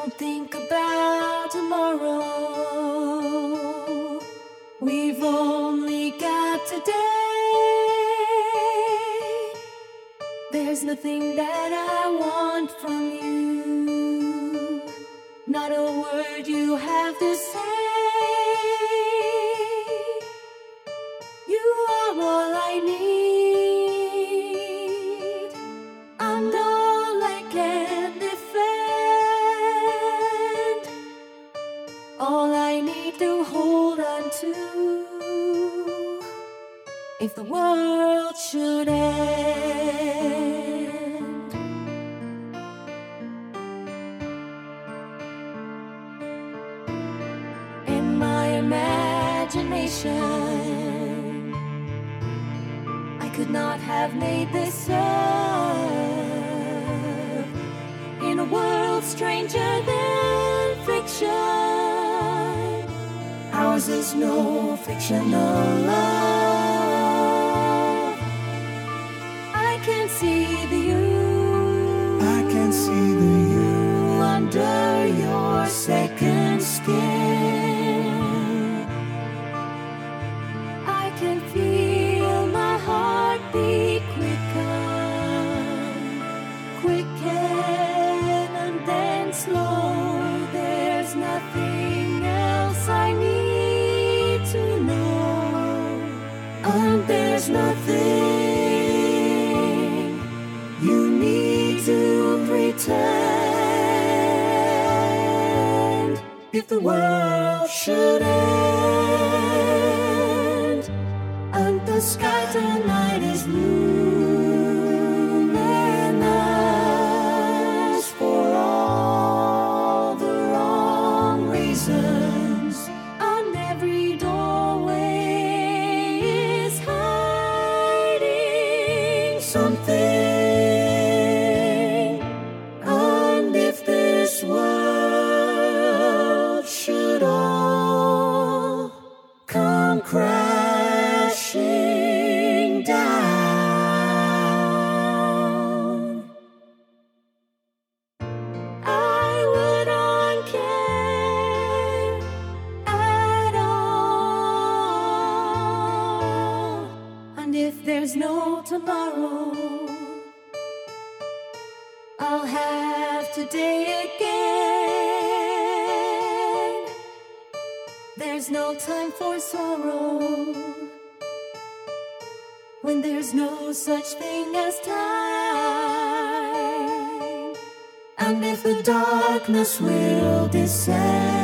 don't think about tomorrow. We've only got today. There's nothing that I want from you, not a word you have to say. You are all I need, and all I can defend, all I need to hold on to if the world should end. In my imagination, I could not have made this up in a world stranger than fiction. Ours is no fictional love. I can see the you. I can see the you Under your second skin. I can feel my heartbeat quicken and then slow. There's nothing else I need to know, and there's nothing you need to pretend if the world should end and the sky tonight is luminous for all the wrong reasons, and every doorway is hiding something. And if this world should all come crashing down, I wouldn't care at all. And if there's no tomorrow, I'll have today again. There's no time for sorrow when there's no such thing as time. And if the darkness will descend,